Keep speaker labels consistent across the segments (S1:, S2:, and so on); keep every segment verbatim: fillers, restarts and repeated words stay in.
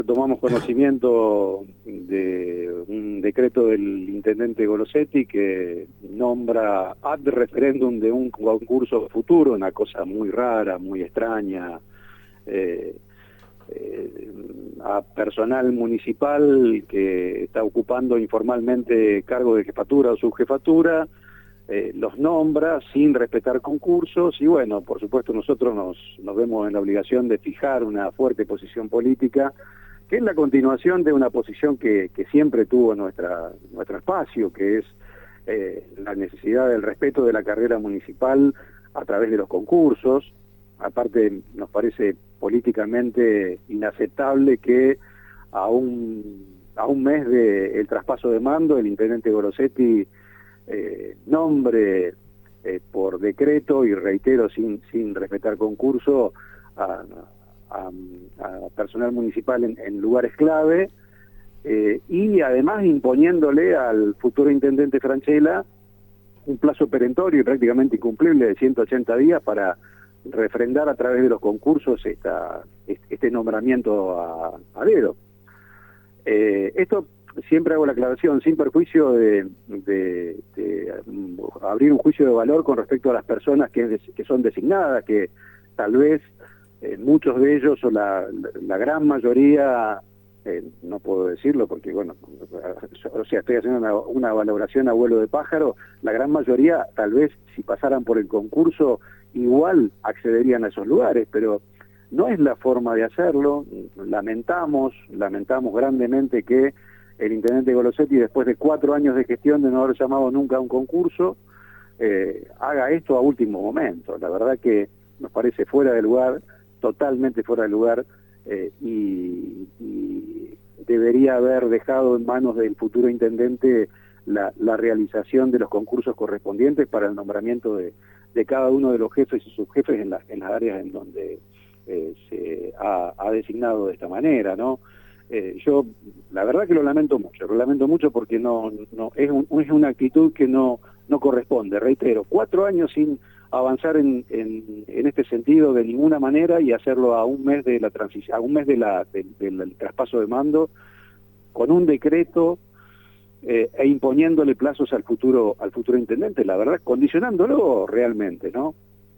S1: Tomamos conocimiento de un decreto del intendente Golosetti que nombra ad referéndum de un concurso futuro, una cosa muy rara, muy extraña, eh, eh, a personal municipal que está ocupando informalmente cargos de jefatura o subjefatura, eh, los nombra sin respetar concursos y bueno, por supuesto nosotros nos, nos vemos en la obligación de fijar una fuerte posición política que es la continuación de una posición que, que siempre tuvo nuestra, nuestro espacio, que es eh, la necesidad del respeto de la carrera municipal a través de los concursos. Aparte, nos parece políticamente inaceptable que a un, a un mes del traspaso de mando, el intendente Golosetti eh, nombre eh, por decreto, y reitero, sin, sin respetar concurso, a... A, a personal municipal en, en lugares clave, eh, y además imponiéndole al futuro intendente Franchella un plazo perentorio y prácticamente incumplible de ciento ochenta días para refrendar a través de los concursos esta, este nombramiento a, a dedo. Eh, esto siempre hago la aclaración, sin perjuicio de, de, de abrir un juicio de valor con respecto a las personas que, que son designadas, que tal vez Eh, muchos de ellos, o la, la gran mayoría, eh, no puedo decirlo porque, bueno, o sea, estoy haciendo una, una valoración a vuelo de pájaro, la gran mayoría, tal vez, si pasaran por el concurso, igual accederían a esos lugares, pero no es la forma de hacerlo. Lamentamos, lamentamos grandemente que el intendente Golosetti, después de cuatro años de gestión de no haber llamado nunca a un concurso, eh, haga esto a último momento. La verdad que nos parece fuera de lugar, totalmente fuera de lugar, eh, y, y debería haber dejado en manos del futuro intendente la, la realización de los concursos correspondientes para el nombramiento de, de cada uno de los jefes y subjefes en, la, en las áreas en donde eh, se ha, ha designado de esta manera, ¿no? Eh, yo la verdad que lo lamento mucho, lo lamento mucho porque no, no es, un, es una actitud que no, no corresponde, reitero, cuatro años sin avanzar en, en, en este sentido de ninguna manera y hacerlo a un mes de la transición, a un mes de la, de, de, del traspaso de mando, con un decreto eh, e imponiéndole plazos al futuro, al futuro intendente, la verdad, condicionándolo realmente, ¿no?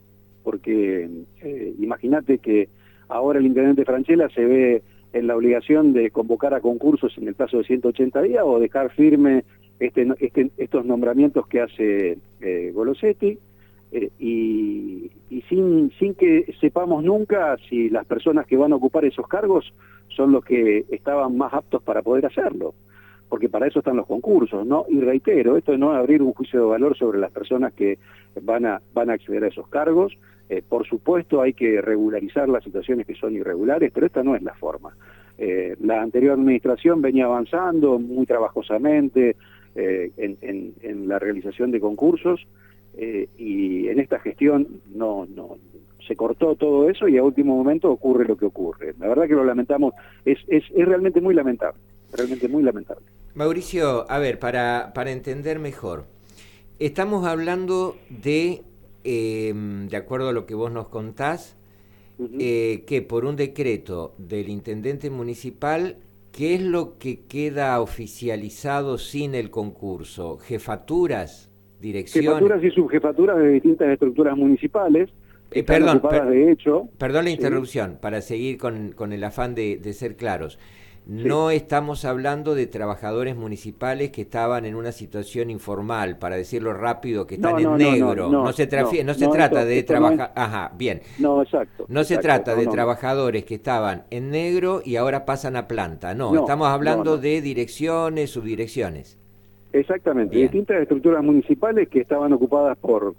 S1: Porque eh, imagínate que ahora el intendente Franchella se ve en la obligación de convocar a concursos en el plazo de ciento ochenta días o dejar firme este, este, estos nombramientos que hace eh, Golosetti, eh, y, y sin, sin que sepamos nunca si las personas que van a ocupar esos cargos son los que estaban más aptos para poder hacerlo, porque para eso están los concursos, ¿no? Y reitero, esto no es abrir un juicio de valor sobre las personas que van a, van a acceder a esos cargos. Eh, por supuesto hay que regularizar las situaciones que son irregulares, pero esta no es la forma. Eh, la anterior administración venía avanzando muy trabajosamente eh, en, en, en la realización de concursos, eh, y en esta gestión no, no se cortó todo eso y a último momento ocurre lo que ocurre. La verdad que lo lamentamos, es, es, es realmente muy lamentable, realmente muy lamentable.
S2: Mauricio, a ver, para, para entender mejor, estamos hablando de, eh, de acuerdo a lo que vos nos contás, uh-huh. eh, que por un decreto del intendente municipal, ¿qué es lo que queda oficializado sin el concurso? ¿Jefaturas? ¿Direcciones?
S1: Jefaturas y subjefaturas de distintas estructuras municipales, que
S2: eh, perdón, per,
S1: de hecho.
S2: Perdón la
S1: sí.
S2: interrupción, para seguir con, con el afán de, de ser claros. No sí. estamos hablando de trabajadores municipales que estaban en una situación informal, para decirlo rápido, que están
S1: no,
S2: en
S1: no,
S2: negro.
S1: No, no,
S2: no se, trafi- no,
S1: no,
S2: se
S1: no,
S2: trata
S1: esto,
S2: de
S1: esto
S2: trabajar...
S1: No es...
S2: Ajá, bien.
S1: No, exacto.
S2: No
S1: exacto,
S2: se trata
S1: no,
S2: de
S1: no,
S2: trabajadores que estaban en negro y ahora pasan a planta. No,
S1: no
S2: estamos hablando
S1: no, no.
S2: de direcciones, subdirecciones.
S1: Exactamente,
S2: bien.
S1: Distintas estructuras municipales que estaban ocupadas por...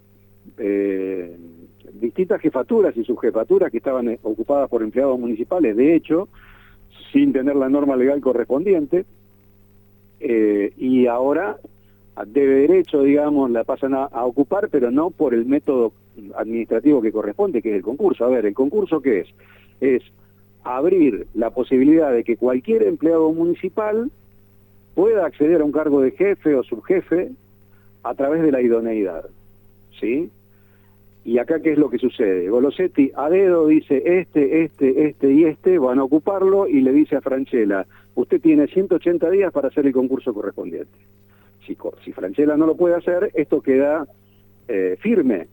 S1: Eh, distintas jefaturas y subjefaturas que estaban eh, ocupadas por empleados municipales, de hecho, sin tener la norma legal correspondiente, eh, y ahora de derecho, digamos, la pasan a, a ocupar, pero no por el método administrativo que corresponde, que es el concurso. A ver, ¿el concurso qué es? Es abrir la posibilidad de que cualquier empleado municipal pueda acceder a un cargo de jefe o subjefe a través de la idoneidad, ¿sí? Y acá, ¿qué es lo que sucede? Golosetti a dedo dice, este, este, este y este van a ocuparlo, y le dice a Franchella, usted tiene ciento ochenta días para hacer el concurso correspondiente. Si, si Franchella no lo puede hacer, esto queda eh, firme,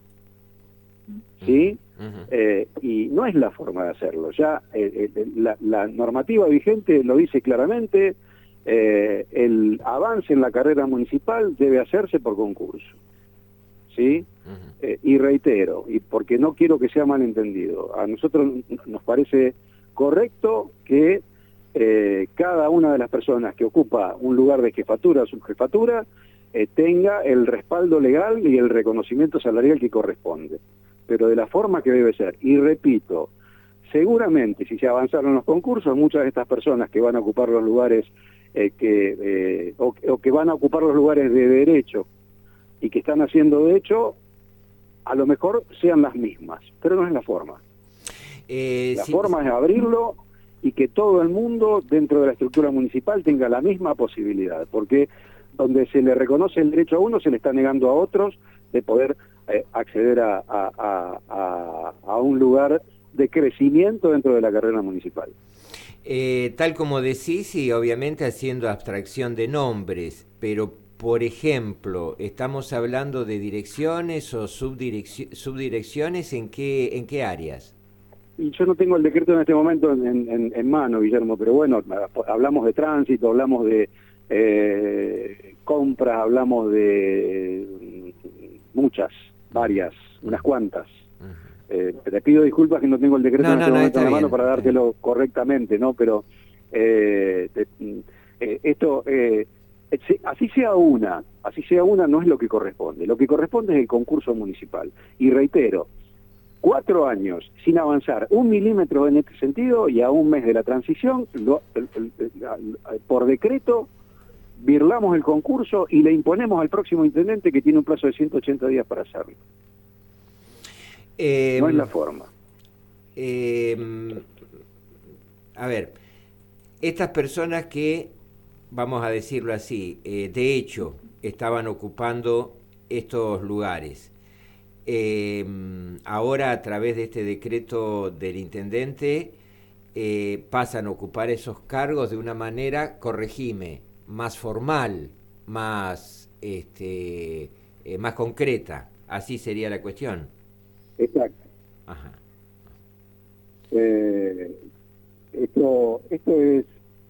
S1: ¿sí? Uh-huh. eh, y no es la forma de hacerlo. Ya eh, eh, la, la normativa vigente lo dice claramente, eh, el avance en la carrera municipal debe hacerse por concurso. ¿Sí? Uh-huh. eh, y reitero, y porque no quiero que sea malentendido, a nosotros nos parece correcto que eh, cada una de las personas que ocupa un lugar de jefatura o subjefatura eh, tenga el respaldo legal y el reconocimiento salarial que corresponde, pero de la forma que debe ser. Y repito, seguramente si se avanzaron los concursos, muchas de estas personas que van a ocupar los lugares eh, que eh, o, o que van a ocupar los lugares de derecho y que están haciendo de hecho, a lo mejor sean las mismas, pero no es la forma. Eh, la sí, forma es abrirlo y que todo el mundo dentro de la estructura municipal tenga la misma posibilidad, porque donde se le reconoce el derecho a uno, se le está negando a otros de poder eh, acceder a, a, a, a, a un lugar de crecimiento dentro de la carrera municipal.
S2: Eh, tal como decís, y obviamente haciendo abstracción de nombres, pero por ejemplo, ¿estamos hablando de direcciones o subdirecci- subdirecciones? ¿En qué, en qué áreas?
S1: Y yo no tengo el decreto en este momento en, en, en mano, Guillermo, pero bueno, hablamos de tránsito, hablamos de eh, compras, hablamos de muchas, varias, unas cuantas. Uh-huh. eh, te pido disculpas que no tengo el decreto no, en este no, momento no, en la mano bien, para dártelo correctamente, ¿no? Pero eh, te, eh, esto... Eh, así sea una, así sea una no es lo que corresponde. Lo que corresponde es el concurso municipal. Y reitero, cuatro años sin avanzar un milímetro en este sentido, y a un mes de la transición, lo, el, el, el, por decreto, virlamos el concurso y le imponemos al próximo intendente, que tiene un plazo de ciento ochenta días para hacerlo. Eh, no es la forma.
S2: Eh, a ver, estas personas que, vamos a decirlo así, eh, de hecho, estaban ocupando estos lugares. Eh, ahora, a través de este decreto del intendente, eh, pasan a ocupar esos cargos de una manera, corregime, más formal, más, este, eh, más concreta. Así sería la cuestión.
S1: Exacto. Ajá. Eh, esto, esto es...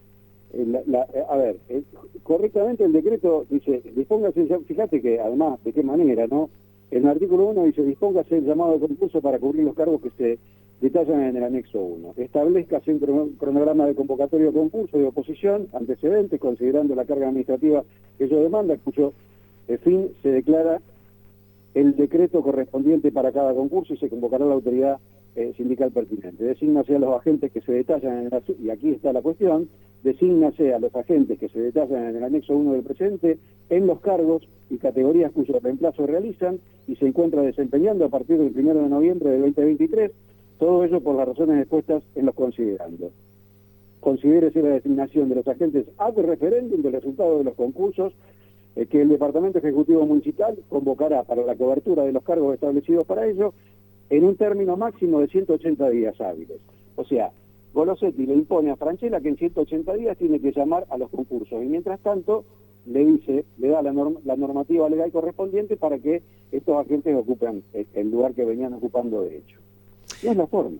S1: La, la, a ver, eh, correctamente el decreto dice, dispóngase, fíjate que además, de qué manera, ¿no? En el artículo uno dice, dispóngase el llamado de concurso para cubrir los cargos que se detallan en el anexo uno. Establezcase un cronograma de convocatoria de concurso de oposición, antecedentes, considerando la carga administrativa que ello demanda, cuyo eh, fin se declara el decreto correspondiente para cada concurso y se convocará la autoridad eh, sindical pertinente. Desígnase a los agentes que se detallan en el, y aquí está la cuestión, desígnase a los agentes que se detallan en el anexo uno del presente en los cargos y categorías cuyo reemplazo realizan y se encuentra desempeñando a partir del primero de noviembre del veinte veintitrés, todo ello por las razones expuestas en los considerandos. Considérese la designación de los agentes ad referéndum del resultado de los concursos eh, que el Departamento Ejecutivo Municipal convocará para la cobertura de los cargos establecidos para ello en un término máximo de ciento ochenta días hábiles. O sea, Golosetti le impone a Franchella que en ciento ochenta días tiene que llamar a los concursos y mientras tanto le dice, le da la, norm, la normativa legal correspondiente para que estos agentes ocupen el, el lugar que venían ocupando de hecho. No es la forma.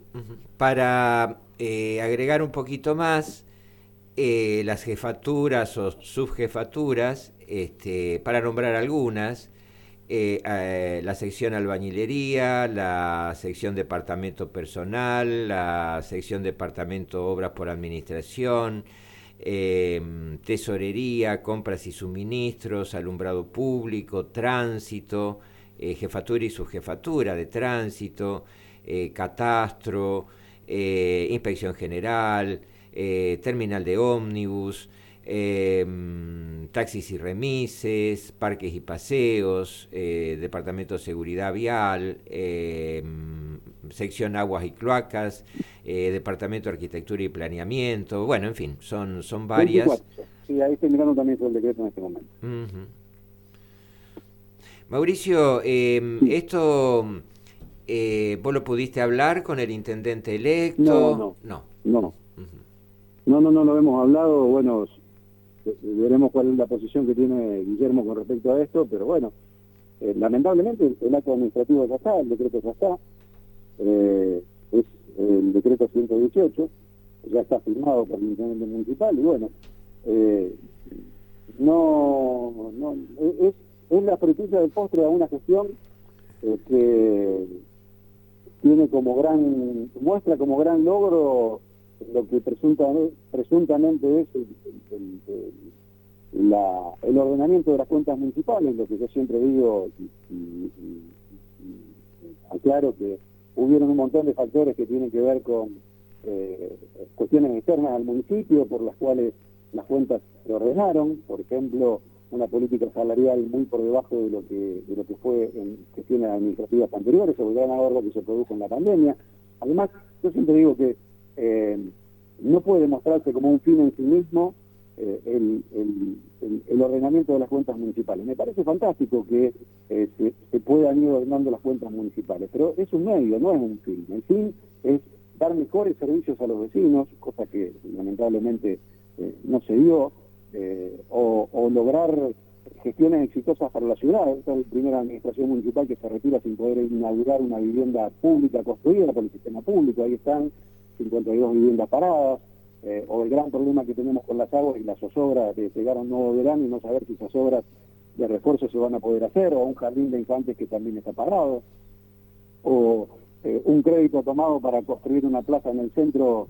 S2: Para eh, agregar un poquito más, eh, las jefaturas o subjefaturas, este, para nombrar algunas, Eh, eh, la sección albañilería, la sección departamento personal, la sección departamento obras por administración, eh, tesorería, compras y suministros, alumbrado público, tránsito, eh, jefatura y subjefatura de tránsito, eh, catastro, eh, inspección general, eh, terminal de ómnibus, Eh, taxis y remises, parques y paseos, eh, departamento de seguridad vial, eh, sección aguas y cloacas, eh, departamento de arquitectura y planeamiento, bueno, en fin, son, son varias.
S1: veinticuatro. Sí, ahí estoy mirando también sobre el decreto en este momento.
S2: Uh-huh. Mauricio, eh, sí. esto eh, ¿vos lo pudiste hablar con el intendente electo?
S1: No, no,
S2: no.
S1: No, uh-huh. no, no, no lo hemos hablado. Bueno, veremos cuál es la posición que tiene Guillermo con respecto a esto, pero bueno, eh, lamentablemente el acto administrativo ya está, el decreto ya está, eh, es el decreto ciento dieciocho, ya está firmado por el intendente municipal y bueno, eh, no, no es, es la frutilla del postre a una gestión eh, que tiene como gran, muestra como gran logro lo que presuntamente, presuntamente es el, el, el, la, el ordenamiento de las cuentas municipales, lo que yo siempre digo y, y, y, y aclaro que hubieron un montón de factores que tienen que ver con eh, cuestiones externas al municipio por las cuales las cuentas se ordenaron, por ejemplo, una política salarial muy por debajo de lo que de lo que fue en gestiones administrativas anteriores, o el gran ahorro que se produjo en la pandemia. Además, yo siempre digo que eh, no puede mostrarse como un fin en sí mismo eh, el, el, el, el ordenamiento de las cuentas municipales. Me parece fantástico que eh, se, se puedan ir ordenando las cuentas municipales, pero es un medio, no es un fin. El fin es dar mejores servicios a los vecinos, cosa que lamentablemente eh, no se dio, eh, o, o lograr gestiones exitosas para la ciudad. Esta es la primera administración municipal que se retira sin poder inaugurar una vivienda pública construida por el sistema público. Ahí están cincuenta y dos viviendas paradas, eh, o el gran problema que tenemos con las aguas y las zozobras de llegar a un nuevo verano y no saber si esas obras de refuerzo se van a poder hacer, o un jardín de infantes que también está parado, o eh, un crédito tomado para construir una plaza en el centro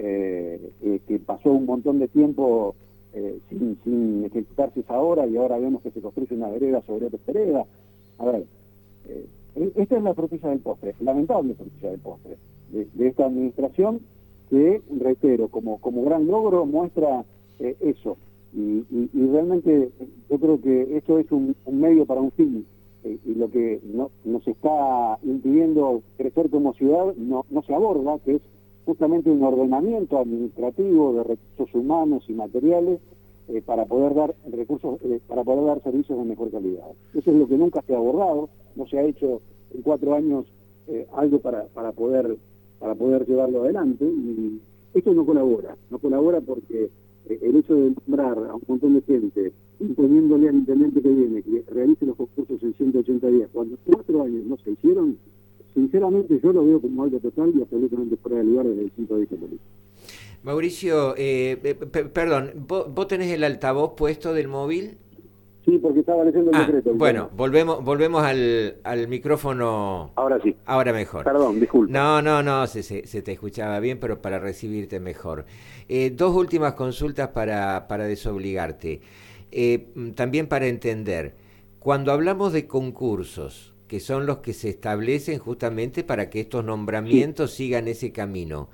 S1: eh, eh, que pasó un montón de tiempo eh, sin, sin ejecutarse esa obra y ahora vemos que se construye una vereda sobre otra vereda. A ver, eh, esta es la frutilla del postre, lamentable frutilla del postre de, de esta administración que, reitero, como, como gran logro muestra eh, eso. Y, y, y realmente yo creo que esto es un, un medio para un fin, eh, y lo que no, nos está impidiendo crecer como ciudad no, no se aborda, que es justamente un ordenamiento administrativo de recursos humanos y materiales eh, para poder dar recursos, eh, para poder dar servicios de mejor calidad. Eso es lo que nunca se ha abordado, no se ha hecho en cuatro años eh, algo para, para poder para poder llevarlo adelante, y esto no colabora, no colabora porque eh, el hecho de nombrar a un montón de gente, imponiéndole al intendente que viene que realice los concursos en ciento ochenta días, cuando cuatro años no se hicieron, sinceramente yo lo veo como algo total y absolutamente fuera de lugar desde el punto de vista político.
S2: Mauricio, eh, eh, perdón, ¿vos, ¿vos tenés el altavoz puesto del móvil?
S1: Sí, porque estaba leyendo el
S2: ah,
S1: decreto.
S2: Bueno, volvemos volvemos al, al micrófono.
S1: Ahora sí.
S2: Ahora mejor.
S1: Perdón, disculpa.
S2: No, no, no, se, se, se te escuchaba bien, pero para recibirte mejor. Eh, dos últimas consultas para, para desobligarte. Eh, también para entender, cuando hablamos de concursos, que son los que se establecen justamente para que estos nombramientos sí. sigan ese camino,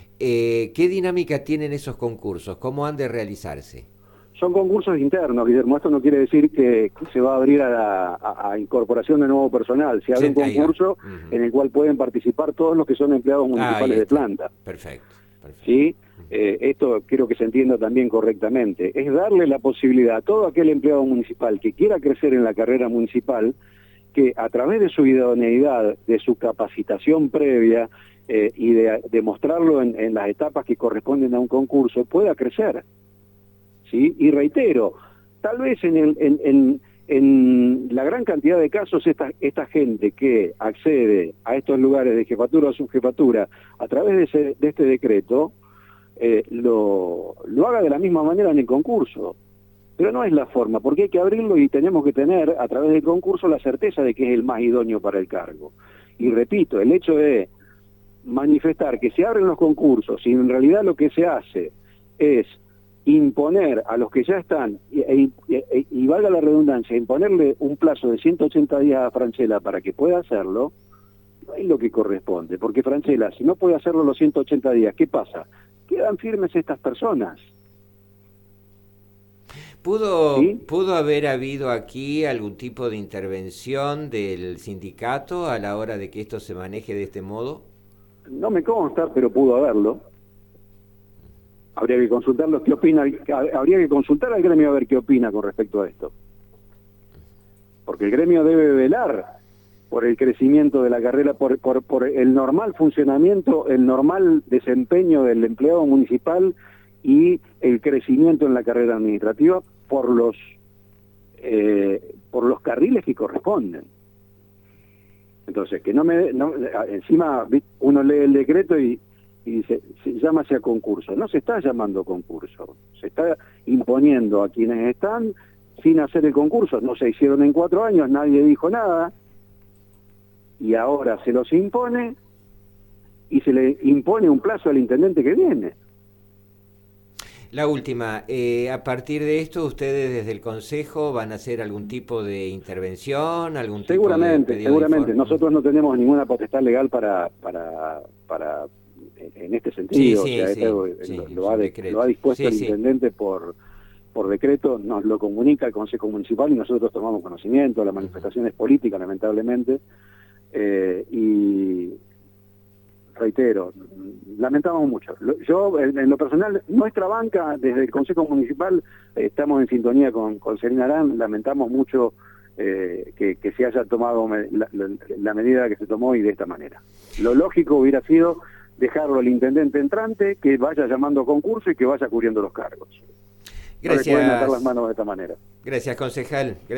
S2: eh, ¿qué dinámica tienen esos concursos? ¿Cómo han de realizarse?
S1: Son concursos internos, Guillermo. Esto no quiere decir que, que se va a abrir a, la, a, a incorporación de nuevo personal. Se abre sí, un concurso uh-huh. en el cual pueden participar todos los que son empleados municipales ah, de planta.
S2: Perfecto. perfecto.
S1: ¿Sí? Uh-huh. Eh, esto quiero que se entienda también correctamente. Es darle la posibilidad a todo aquel empleado municipal que quiera crecer en la carrera municipal, que a través de su idoneidad, de su capacitación previa eh, y de demostrarlo en, en las etapas que corresponden a un concurso, pueda crecer. ¿Sí? Y reitero, tal vez en, el, en, en, en la gran cantidad de casos esta, esta gente que accede a estos lugares de jefatura o subjefatura a través de, ese, de este decreto, eh, lo, lo haga de la misma manera en el concurso. Pero no es la forma, porque hay que abrirlo y tenemos que tener a través del concurso la certeza de que es el más idóneo para el cargo. Y repito, el hecho de manifestar que se abren los concursos y en realidad lo que se hace es imponer a los que ya están, y, y, y, y valga la redundancia, imponerle un plazo de ciento ochenta días a Franchella para que pueda hacerlo, no es lo que corresponde, porque Franchella, si no puede hacerlo los ciento ochenta días, ¿qué pasa? Quedan firmes estas personas.
S2: ¿Pudo, ¿Sí? ¿Pudo haber habido aquí algún tipo de intervención del sindicato a la hora de que esto se maneje de este modo?
S1: No me consta, pero pudo haberlo. Habría que consultarlos qué opina, habría que consultar al gremio a ver qué opina con respecto a esto. Porque el gremio debe velar por el crecimiento de la carrera, por, por, por el normal funcionamiento, el normal desempeño del empleado municipal y el crecimiento en la carrera administrativa por los eh, por los carriles que corresponden. Entonces, que no me... No, encima uno lee el decreto y, y dice, llámase a concurso. No se está llamando a concurso, se está imponiendo a quienes están sin hacer el concurso. No se hicieron en cuatro años, nadie dijo nada, y ahora se los impone, y se le impone un plazo al intendente que viene.
S2: La última, eh, a partir de esto, ¿ustedes desde el Consejo van a hacer algún tipo de intervención? algún
S1: Seguramente,
S2: tipo de
S1: seguramente. Nosotros no tenemos ninguna potestad legal para para para en este sentido.
S2: Sí, sí,
S1: o sea,
S2: sí,
S1: esto
S2: sí,
S1: lo, lo, ha de, lo ha dispuesto
S2: sí,
S1: el
S2: sí.
S1: intendente por por decreto, nos lo comunica el Consejo Municipal y nosotros tomamos conocimiento. La manifestación es política, lamentablemente, eh, y reitero, lamentamos mucho. Yo, en, en lo personal, nuestra banca, desde el Consejo Municipal, eh, estamos en sintonía con, con Serena Arán, lamentamos mucho eh, que, que se haya tomado me, la, la, la medida que se tomó y de esta manera. Lo lógico hubiera sido dejarlo al intendente entrante, que vaya llamando concurso y que vaya cubriendo los cargos.
S2: Gracias.
S1: No le pueden atar las manos de esta manera.
S2: Gracias, concejal.